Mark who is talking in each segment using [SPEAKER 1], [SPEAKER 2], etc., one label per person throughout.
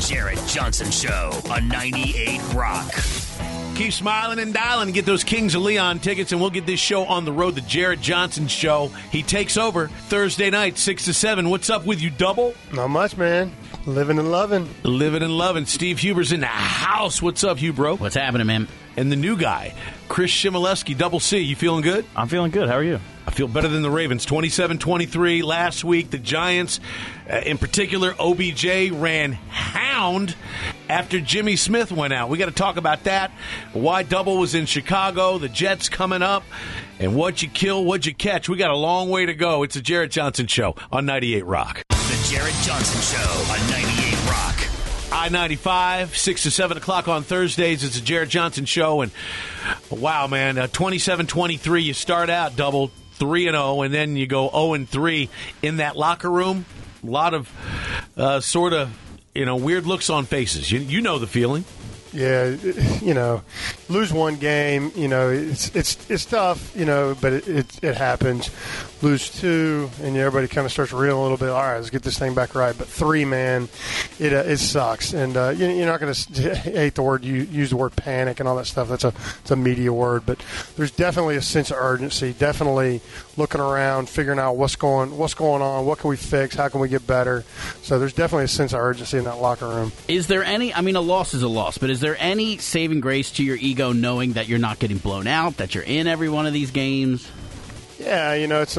[SPEAKER 1] Jarrett Johnson Show on 98 Rock.
[SPEAKER 2] Keep smiling and dialing and get those Kings of Leon tickets, and we'll get this show on the road, the Jarrett Johnson Show. He takes over Thursday night, 6 to 7. What's up with you, Double?
[SPEAKER 3] Not much, man. Living and loving.
[SPEAKER 2] Living and loving. Steve Huber's in the house. What's up, Hugh, bro?
[SPEAKER 4] What's happening, man?
[SPEAKER 2] And the new guy, Chris Shimaleski, Double C. You feeling good?
[SPEAKER 4] I'm feeling good. How are you?
[SPEAKER 2] I feel better than the Ravens. 27-23 last week. The Giants, in particular, OBJ ran hound after Jimmy Smith went out. We got to talk about that. Why Double was in Chicago, the Jets coming up, and what you kill, what you catch. We got a long way to go. It's the Jarrett Johnson Show on 98 Rock.
[SPEAKER 1] The Jarrett Johnson Show on 98 Rock.
[SPEAKER 2] I-95, 6 to 7 o'clock on Thursdays. It's the Jarrett Johnson Show. And, wow, man, 27-23, you start out Double 3-0, and then you go 0-3 in that locker room. A lot of sort of, weird looks on faces. You know the feeling.
[SPEAKER 3] Yeah, lose one game, it's tough, but it happens. Lose two, and everybody kind of starts reeling a little bit. All right, let's get this thing back right. But three, man, it sucks. And you're not going to hate the word, use the word panic and all that stuff. It's a media word. But there's definitely a sense of urgency, definitely looking around, figuring out what's going on, what can we fix, how can we get better. So there's definitely a sense of urgency in that locker room.
[SPEAKER 4] Is there any, a loss is a loss, but is there any saving grace to your ego knowing that you're not getting blown out, that you're in every one of these games?
[SPEAKER 3] Yeah, it's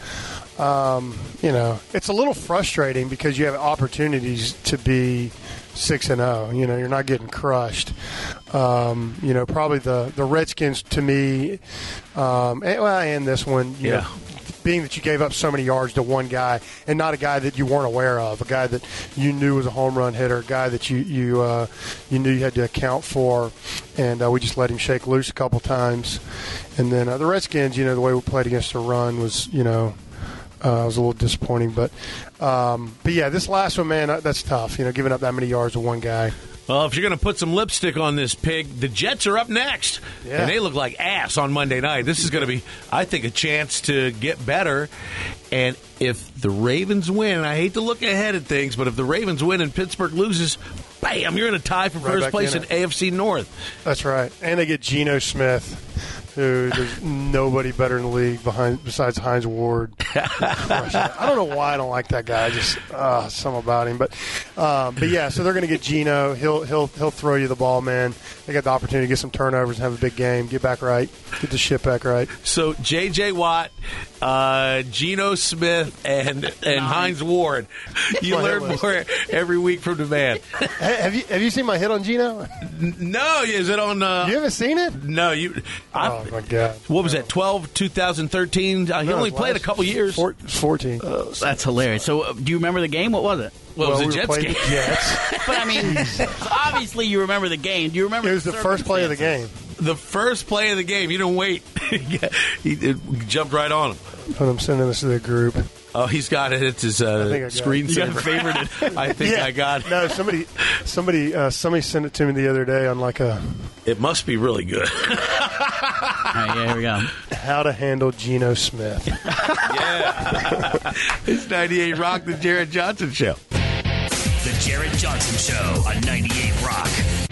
[SPEAKER 3] a little frustrating because you have opportunities to be 6-0. You're not getting crushed. Probably the Redskins to me, and this one, you know, being that you gave up so many yards to one guy and not a guy that you weren't aware of, a guy that you knew was a home run hitter, a guy that you knew you had to account for, and we just let him shake loose a couple times. And then the Redskins, the way we played against the run was, was a little disappointing. But yeah, this last one, man, that's tough, giving up that many yards to one guy.
[SPEAKER 2] Well, if you're going to put some lipstick on this pig, the Jets are up next. Yeah. And they look like ass on Monday night. This is going to be, I think, a chance to get better. And if the Ravens win, and I hate to look ahead at things, but if the Ravens win and Pittsburgh loses, bam, you're in a tie for first place in AFC North.
[SPEAKER 3] That's right. And they get Geno Smith, who there's nobody better in the league besides Hines Ward. I don't know why I don't like that guy. I just something about him. But yeah, so they're going to get Geno. He'll throw you the ball, man. They got the opportunity to get some turnovers and have a big game. Get back right. Get the shit back right.
[SPEAKER 2] So J.J. Watt, Geno Smith, and Hines Ward. You learn more every week from the man.
[SPEAKER 3] Have you seen my hit on Geno?
[SPEAKER 2] No. Is it on?
[SPEAKER 3] You haven't seen it?
[SPEAKER 2] No.
[SPEAKER 3] Oh my God!
[SPEAKER 2] What was that? 2013. He only played a couple years.
[SPEAKER 3] 14.
[SPEAKER 4] That's hilarious. So, do you remember the game? What was it?
[SPEAKER 2] Well, it was a Jets game.
[SPEAKER 4] But obviously you remember the game. Do you remember?
[SPEAKER 3] It was the first play of the game.
[SPEAKER 2] The first play of the game. You didn't wait. He jumped right on him.
[SPEAKER 3] I'm sending this to the group.
[SPEAKER 2] Oh, he's got it. It's his screensaver. Favorited. I think I got it.
[SPEAKER 3] No, somebody sent it to me the other day on like a.
[SPEAKER 2] It must be really good.
[SPEAKER 4] All right, here we go.
[SPEAKER 3] How to handle Geno Smith.
[SPEAKER 2] Yeah. It's 98 Rock, the Jarrett Johnson Show.
[SPEAKER 1] The Jarrett Johnson Show on 98 Rock.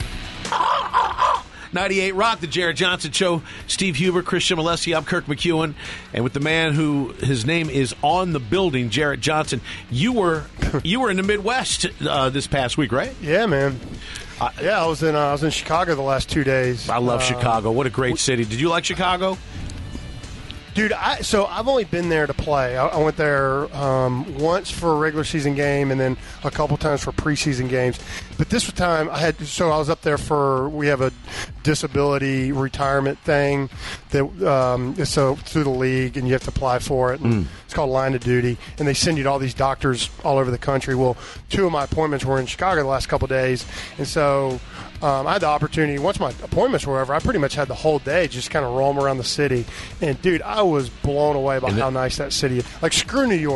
[SPEAKER 2] 98 Rock, the Jarrett Johnson Show. Steve Huber, Chris Shimaleski, I'm Kirk McEwen. And with the man who his name is on the building, Jarrett Johnson. You were in the Midwest this past week, right?
[SPEAKER 3] Yeah, man. I was in Chicago the last 2 days.
[SPEAKER 2] I love Chicago. What a great city. Did you like Chicago?
[SPEAKER 3] Dude, so I've only been there to play. I went there once for a regular season game and then a couple times for preseason games. But this time I was up there we have a disability retirement thing that so through the league, and you have to apply for it. And it's called Line of Duty, and they send you to all these doctors all over the country. Well, 2 of my appointments were in Chicago the last couple of days, and so I had the opportunity. Once my appointments were over, I pretty much had the whole day just kind of roam around the city. And dude, I was blown away by how nice that city is. Like, screw New York.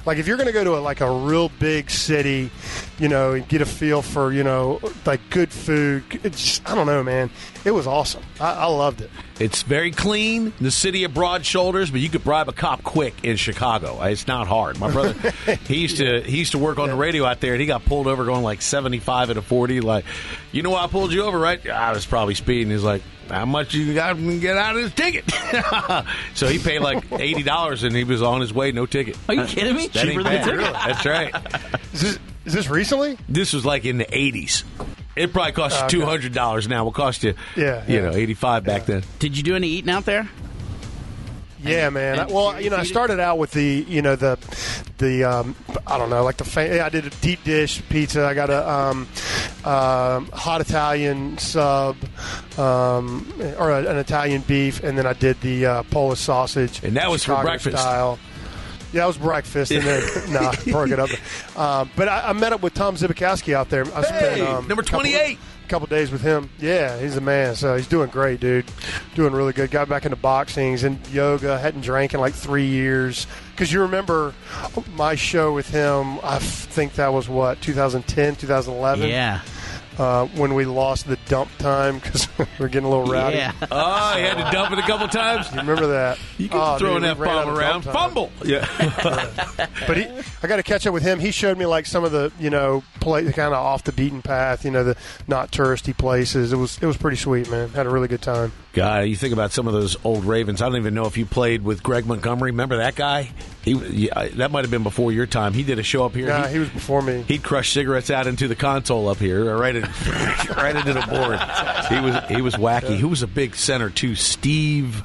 [SPEAKER 3] Like if you're going to go to a real big city, and get a feel for like good food, I don't know, man. It was awesome. I loved it.
[SPEAKER 2] It's very clean, the city of broad shoulders, but you could bribe a cop quick in Chicago. It's not hard. My brother, he used to work on the radio out there, and he got pulled over going like 75 at a 40. Like, you know why I pulled you over, right? I was probably speeding. He's like, how much you got to get out of this ticket? So he paid like $80, and he was on his way, no ticket.
[SPEAKER 4] Are you kidding me?
[SPEAKER 2] That
[SPEAKER 4] Cheaper
[SPEAKER 2] ain't
[SPEAKER 4] than a
[SPEAKER 2] bad.
[SPEAKER 4] ticket.
[SPEAKER 2] That's right.
[SPEAKER 3] Is this recently?
[SPEAKER 2] This was like in the 80s. It probably cost you $200 now. It will cost you, $85 back then.
[SPEAKER 4] Did you do any eating out there?
[SPEAKER 3] Yeah, man. I started out with the I don't know, like I did a deep dish pizza. I got a hot Italian sub, or an Italian beef, and then I did the Polish sausage.
[SPEAKER 2] And that was
[SPEAKER 3] Chicago
[SPEAKER 2] for breakfast.
[SPEAKER 3] Style. Yeah, that was breakfast, and then broke it up. But I met up with Tom Zibikowski out there. I spent
[SPEAKER 2] number 28.
[SPEAKER 3] A couple days with him. Yeah, he's the man. So he's doing great, dude. Doing really good. Got back into boxing and yoga. Hadn't drank in like 3 years. Because you remember my show with him, I think that was 2010, 2011?
[SPEAKER 4] Yeah.
[SPEAKER 3] When we lost the dump time because we were getting a little rowdy.
[SPEAKER 4] Yeah.
[SPEAKER 2] Oh, you had to dump it a couple times?
[SPEAKER 3] You remember that?
[SPEAKER 2] You keep throwing that bomb around. Fumble! Yeah.
[SPEAKER 3] But I got to catch up with him. He showed me like some of the, kind of off the beaten path, the not touristy places. It was pretty sweet, man. Had a really good time.
[SPEAKER 2] God, you think about some of those old Ravens. I don't even know if you played with Greg Montgomery. Remember that guy? That might have been before your time. He did a show up here.
[SPEAKER 3] Yeah, he was before me.
[SPEAKER 2] He'd crush cigarettes out into the console up here, right into the board. He was wacky.
[SPEAKER 3] Yeah.
[SPEAKER 2] Who was a big center too? Steve.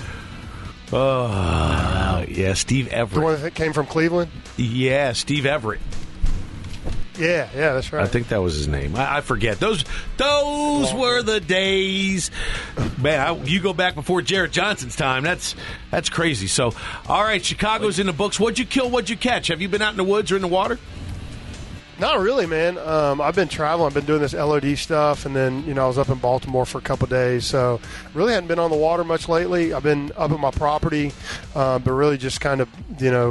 [SPEAKER 2] Oh, yeah, Steve Everett.
[SPEAKER 3] The one that came from Cleveland?
[SPEAKER 2] Yeah, Steve Everett.
[SPEAKER 3] Yeah, that's right.
[SPEAKER 2] I think that was his name. I forget. Those were the days. Man, you go back before Jarrett Johnson's time. That's crazy. So, all right, Chicago's in the books. What'd you kill? What'd you catch? Have you been out in the woods or in the water?
[SPEAKER 3] Not really, man. I've been traveling. I've been doing this LOD stuff, and then I was up in Baltimore for a couple of days. So really hadn't been on the water much lately. I've been up at my property, but really just kind of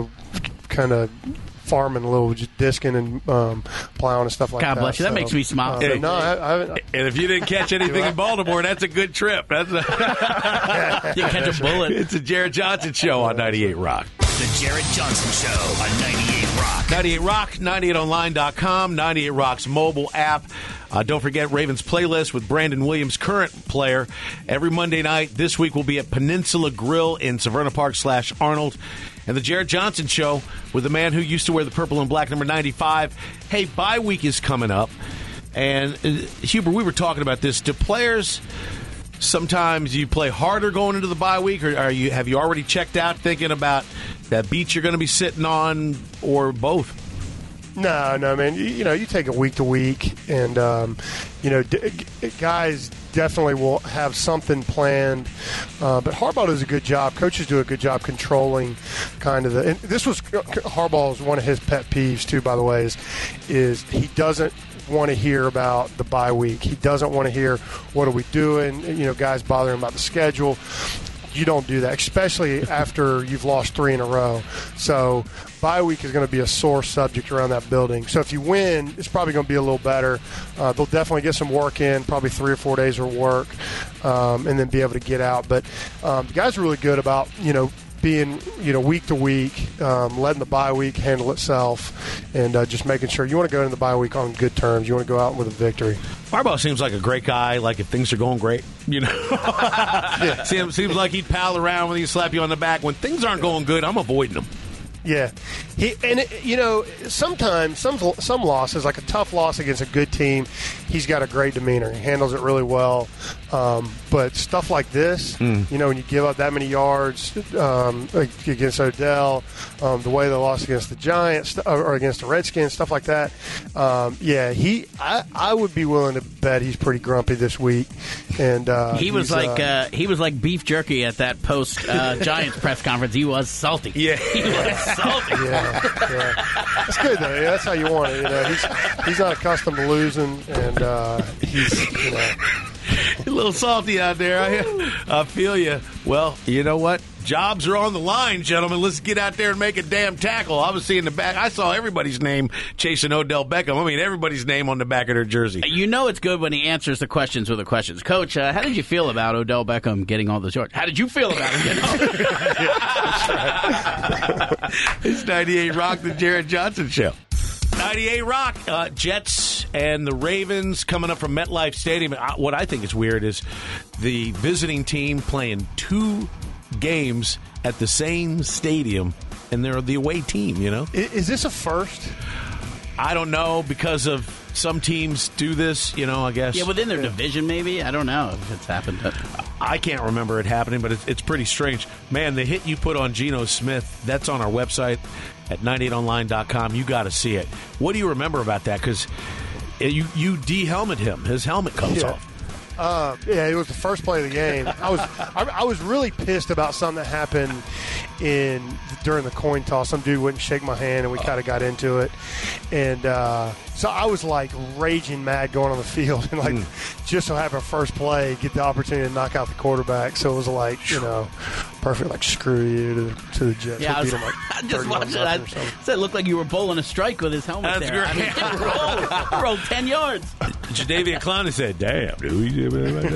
[SPEAKER 3] farming a little, just disking and plowing and stuff like that.
[SPEAKER 4] God bless you. That makes me smile.
[SPEAKER 2] Hey,
[SPEAKER 3] no, I haven't.
[SPEAKER 2] And if you didn't catch anything in Baltimore, that's a good trip.
[SPEAKER 4] You catch a bullet.
[SPEAKER 2] It's a Jarrett Johnson Show on 98 Rock.
[SPEAKER 1] The Jarrett Johnson Show on 98 Rock.
[SPEAKER 2] 98 Rock, 98online.com, 98 Rock's mobile app. Don't forget Ravens playlist with Brandon Williams, current player. Every Monday night. This week will be at Peninsula Grill in Severna Park /Arnold. And the Jarrett Johnson Show with the man who used to wear the purple and black number 95. Hey, bye week is coming up. And, Huber, we were talking about this. Do players sometimes you play harder going into the bye week, or have you already checked out thinking about that beach you're going to be sitting on, or both?
[SPEAKER 3] No, man. You take it week to week, and guys definitely will have something planned. But Harbaugh does a good job. Coaches do a good job controlling kind of the. And this was Harbaugh's one of his pet peeves too. By the way, is he doesn't want to hear about the bye week. He doesn't want to hear what are we doing. Guys bothering about the schedule. You don't do that, especially after you've lost 3 in a row. So bye week is going to be a sore subject around that building. So if you win, it's probably going to be a little better. They'll definitely get some work in, probably 3 or 4 days of work, and then be able to get out. But the guys are really good about, being, week to week, letting the bye week handle itself, and just making sure you want to go into the bye week on good terms. You want to go out with a victory.
[SPEAKER 2] Harbaugh seems like a great guy, like if things are going great,
[SPEAKER 3] Yeah.
[SPEAKER 2] Seems like he'd pal around when he slap you on the back. When things aren't going good, I'm avoiding him.
[SPEAKER 3] Yeah, sometimes some losses, like a tough loss against a good team, he's got a great demeanor. He handles it really well. But stuff like this, when you give up that many yards against Odell, the way they lost against the Giants or against the Redskins, stuff like that. I would be willing to bet he's pretty grumpy this week. And
[SPEAKER 4] he was like beef jerky at that post Giants press conference. He was salty.
[SPEAKER 2] Yeah,
[SPEAKER 4] he was salty.
[SPEAKER 3] Yeah. It's good though. Yeah, that's how you want it. He's not accustomed to losing, and he's
[SPEAKER 2] A little salty out there. I feel you. Well, you know what? Jobs are on the line, gentlemen. Let's get out there and make a damn tackle. I was seeing the back. I saw everybody's name chasing Odell Beckham. I mean, everybody's name on the back of their jersey.
[SPEAKER 4] You know it's good when he answers the questions with the questions. Coach, how did you feel about Odell Beckham getting all those yards? How did you feel about him getting all those yards?
[SPEAKER 2] It's 98 Rock, the Jared Johnson Show. 98 Rock, Jets and the Ravens coming up from MetLife Stadium. What I think is weird is the visiting team playing 2 games at the same stadium, and they're the away team, you know?
[SPEAKER 3] Is this a first?
[SPEAKER 2] I don't know, because of some teams do this, you know, I guess.
[SPEAKER 4] Yeah, within their division, maybe. I don't know if it's happened.
[SPEAKER 2] I can't remember it happening, but it's pretty strange. Man, the hit you put on Geno Smith, that's on our website at 98online.com. You got to see it. What do you remember about that? Because you de-helmet him. His helmet comes off.
[SPEAKER 3] Yeah, it was the first play of the game. I was really pissed about something that happened during the coin toss. Some dude wouldn't shake my hand, and we kind of got into it. And so I was like raging mad going on the field, and like just so happened first play get the opportunity to knock out the quarterback. So it was like, you know, perfect. Like screw you to the Jets.
[SPEAKER 4] Yeah, I just watched it. It looked like you were bowling a strike with his helmet.
[SPEAKER 2] That's
[SPEAKER 4] there.
[SPEAKER 2] great.
[SPEAKER 4] I mean, rolled 10 yards.
[SPEAKER 2] Jadeveon Clowney said, "Damn, dude."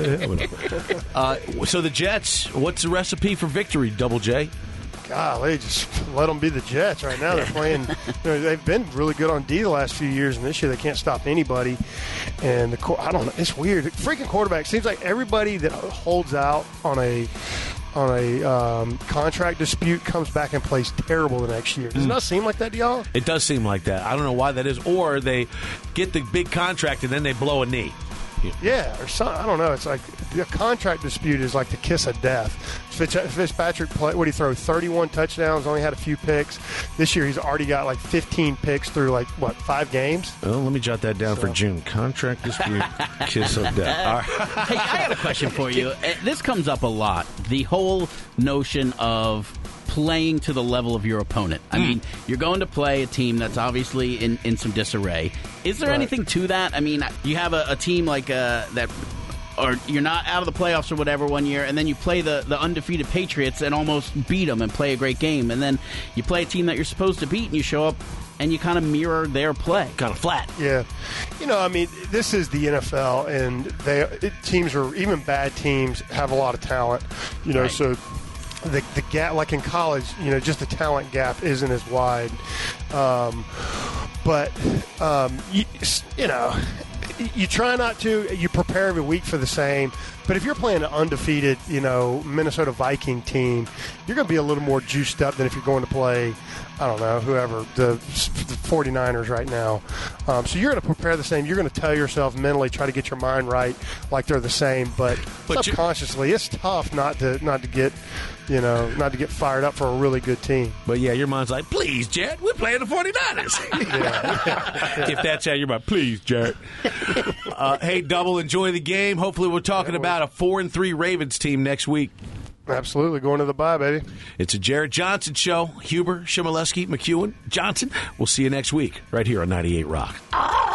[SPEAKER 2] So the Jets, what's the recipe for victory, Double J?
[SPEAKER 3] Golly, just let them be the Jets right now. They're playing. You know, they've been really good on D the last few years, and this year they can't stop anybody. And I don't know. It's weird. The freaking quarterback seems like everybody that holds out on a contract dispute comes back and plays terrible the next year. Does it not seem like that to y'all?
[SPEAKER 2] It does seem like that. I don't know why that is. Or they get the big contract and then they blow a knee.
[SPEAKER 3] Yeah, or something. I don't know. It's like the contract dispute is like the kiss of death. Fitzpatrick played, what did he throw? 31 touchdowns, only had a few picks. This year he's already got like 15 picks through like, 5 games?
[SPEAKER 2] Well, let me jot that down for June. Contract dispute, kiss of death. All right.
[SPEAKER 4] Hey, I got a question for you. This comes up a lot. The whole notion of playing to the level of your opponent. I mean, you're going to play a team that's obviously in some disarray. Is there anything to that? I mean, you have a team like that, or you're not out of the playoffs or whatever one year, and then you play the undefeated Patriots and almost beat them and play a great game, and then you play a team that you're supposed to beat and you show up and you kind of mirror their play.
[SPEAKER 2] Kind of flat.
[SPEAKER 3] Yeah. You know, I mean, this is the NFL, and teams are, even bad teams, have a lot of talent. You know, so the gap, like in college, you know, just the talent gap isn't as wide. But you know, you try not to. You prepare every week for the same. But if you're playing an undefeated, you know, Minnesota Viking team, you're going to be a little more juiced up than if you're going to play, I don't know, whoever, the 49ers right now. So you're going to prepare the same. You're going to tell yourself mentally, try to get your mind right like they're the same. But subconsciously, it's tough not to get, you know, not to get fired up for a really good team.
[SPEAKER 2] But yeah, your mind's like, please, Jared, we're playing the 49ers. If that's how your mind, please, Jared. Hey, Double, enjoy the game. Hopefully we're talking about a 4-3 Ravens team next week.
[SPEAKER 3] Absolutely. Going to the bye, baby.
[SPEAKER 2] It's a Jared Johnson Show. Huber, Shimoleski, McEwen, Johnson. We'll see you next week right here on 98 Rock.